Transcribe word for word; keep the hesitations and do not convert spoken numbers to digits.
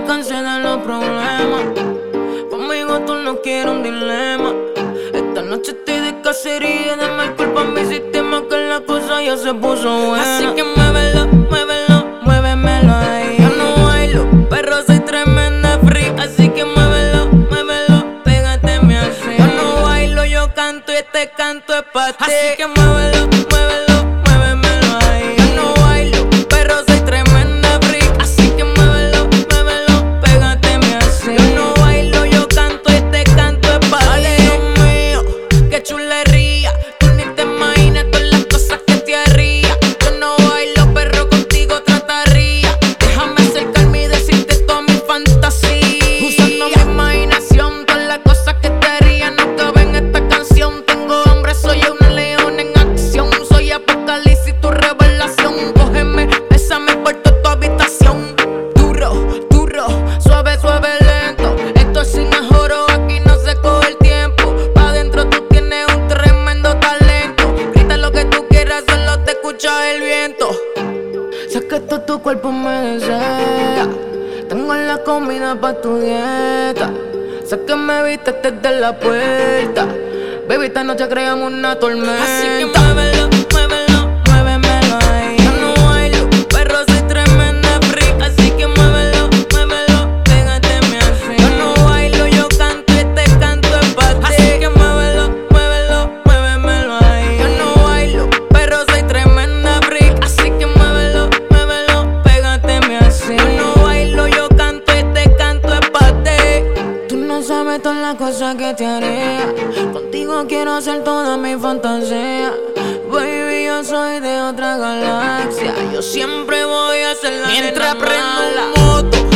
cansé de los problemas. Conmigo tú no quieres un dilema. Esta noche estoy de cacería, dame el cuerpo a mi sistema que la cosa ya se puso buena. Así que muévelo, muévelo, muévemelo ahí. Yo no bailo, pero soy tremenda freak. Así que muévelo, muévelo, pégateme así. Yo no bailo, yo canto y este canto es pa' ti. Así que muévelo, muévelo, muévemelo ahí. Yo no bailo, pero soy tremenda freak. Así que muévelo, muévelo, pégateme así. Yo no bailo, yo canto y este canto es pa' ti. Dios mío, qué chulería. Tú ni te imaginas todas las cosas que te haría. Yo no bailo, pero contigo trataría. Déjame acercarme y decirte toda mi fantasía. Usando mi imaginación, todas las cosas que te haría no caben en esta canción. Tengo hambre, soy una leona en acción. Soy apocalipsis, tu revelación. Cógeme, bésame por toda tu habitación. Duro, duro, suave, suave, lento. Esto es sin ajoro, aquí no se coge el tiempo. Pa' dentro tú tienes un tremendo talento. Grita lo que tú quieras, solo te escucha el viento. Sé que todo tu cuerpo me desea. Tengo la comida pa' tu dieta. Sé que me viste desde la puerta. Baby, esta noche creamos una tormenta. Así que muévelo, muévelo, muévemelo ahí. Yo no bailo, pero soy tremenda freak. Así que muévelo, muévelo, pégateme así. Yo no bailo, yo canto y este canto es pa' ti. Así que muévelo, muévelo, muévemelo ahí. Yo no bailo, pero soy tremenda freak. Así que muévelo, muévelo, pégateme así. Yo no bailo, yo canto y este canto es pa' ti. Tú no sabes todas las cosas que te haría. Contigo quiero hacer toda mi fantasía. Baby, yo soy de otra galaxia. Yo siempre voy a hacer la mientras prendo la moto.